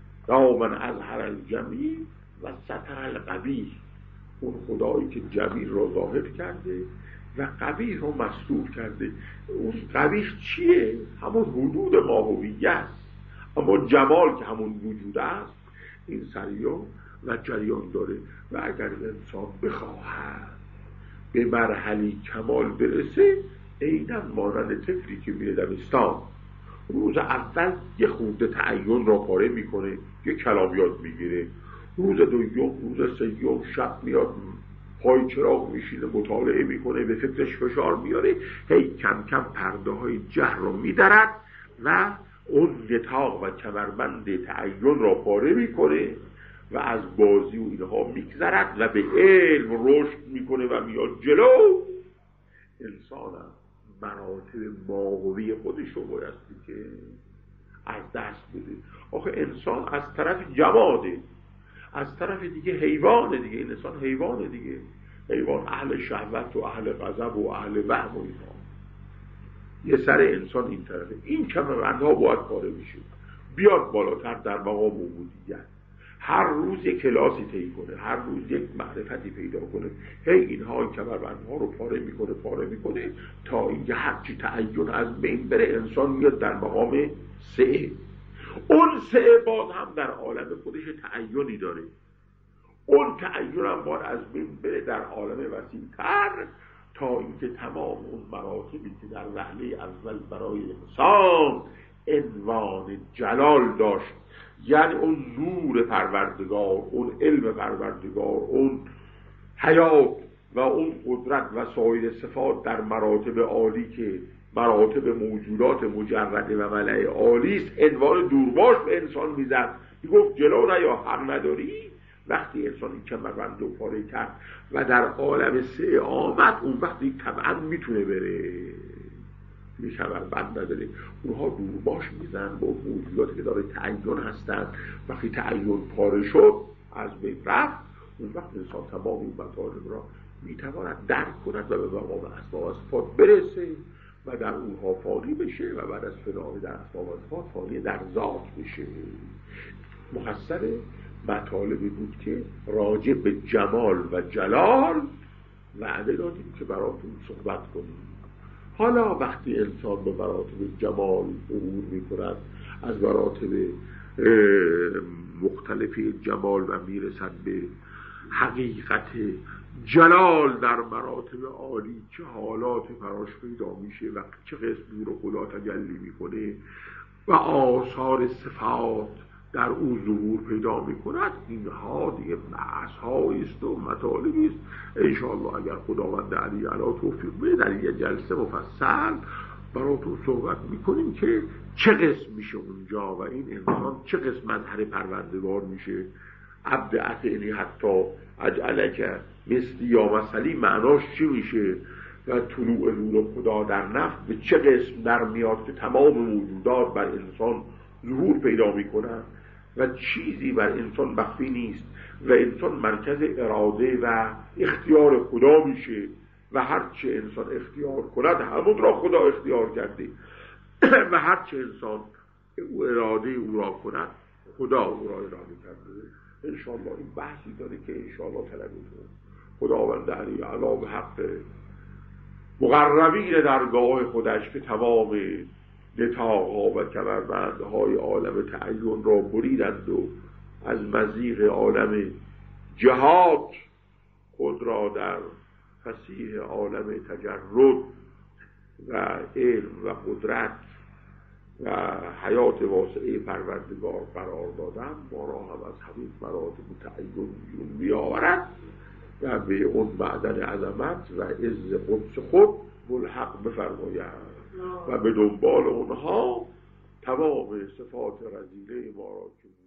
من اظهر الجمیل و ستر القبیح، اون خدایی که جمیل رو ظاهر کرده و قبیح رو مستور کرده. اون قبیح چیه؟ همون حدود ماهویه است، اما جمال که همون وجود است این سریع و جریان داره و اگر انسان بخواهد به مرحله کمال برسه عیناً مانند طفلی که میره دبستان روز اول یه خورده تعین را پاره میکنه، یه کلام یاد میگیره، روز دوم، روز سوم شب میاد پای چراغ میشینه مطالعه میکنه، به فکرش فشار میاره، هی کم کم پرده های جهل رو میدرد و اون نطاق و کمربند تعین را پاره میکنه و از بازی و اینها میگذرد و به علم رشد میکنه و میاد جلو. انسان مراتب ماهوی خودش رو بایستی که از دست بده. آخه انسان از طرف جماده، از طرف دیگه حیوانه دیگه، این انسان حیوانه دیگه، حیوان اهل شهوت و اهل غضب و اهل وهم و اینها. یه سر انسان این طرفه، این کمربندها باید پاره بشه، بیاد بالاتر در مقام عبودیت، هر روز یک کلاسی طی کنه، هر روز یک معرفتی پیدا کنه، هی اینها این کمربندها رو پاره میکنه تا اینکه هرچی تعین از بین بره، انسان میاد در مقام سه. اون سه باز هم در عالم خودش تعینی داره، اون تعین هم باید از بین بره در عالم وسیع‌تر تا اینکه تمام اون مراتبی که در وهله اول برای انسان عنوان جلال داشت یعنی اون نور پروردگار، اون علم پروردگار، اون حیات و اون قدرت و سایر صفات در مراتب عالی که مراتب موجودات مجرده و ملأ عالی است، عنوان دورباش به انسان میزد، میگفت جلو یا حق نداری. وقتی انسان این کمربند رو پاره کرد و در عالم سه آمد، اون وقتی طبعا میتونه بره، این کمربند نداره. اونها دورباش میزن با موجوداتی که داره تعین هستن. وقتی تعین پاره شد، از بین رفت، اون وقت انسان تمام این مطالب را میتواند درک کند و به مقام اسما و صفات برسه و در اونها فانی بشه و بعد از فنای در اسما و صفات فانی در ذات بشه. محصل مطالبی بود که راجع به جمال و جلال وعده دادیم که براتون صحبت کنیم. حالا وقتی انسان به مراتب جمال عبور میکند، از مراتب مختلفی جمال و میرسد به حقیقت جلال در مراتب عالی، چه حالات براش پیدا میشه و چه قسم نور خدا تجلی میکنه و آثار صفات در او ظهور پیدا میکند، اینها دیگه بحث‌هایی است و مطالبی است. انشاءالله اگر خداوند علی علی توفیق بده در یه جلسه مفصل براتون صحبت میکنیم که چه قسم میشه اونجا و این انسان چه قسم مظهر پروردگار میشه. عبد اطعنی حتی اجعلک مثلی یا مثلی معناش چی میشه و طلوع نور خدا در نفس به چه قسم در میاد که تمام موجودات بر انسان ظهور پیدا میکنن و چیزی بر انسان مخفی نیست و انسان مرکز اراده و اختیار خدا میشه و هرچه انسان اختیار کند همون را خدا اختیار کرده و هرچه انسان او اراده او را کند خدا او را اراده کرده. انشاءالله این بحثی داره که انشاءالله طلبیتون خداوند علی علی به حق مقربین درگاه خودش که تمام نطاق‌ها و کمربندهای عالم تعین را بریدند و از مضیق عالم جهات خود را در فسیح عالم تجرد و علم و قدرت و حیات واسعه پروردگار قرار دادن، ما را هم از همین مراتب تعین بیاورد و به اون معدن عظمت و عز قدس خود ملحق بفرماید و به دنبال اونها تمام صفات رذیله ما را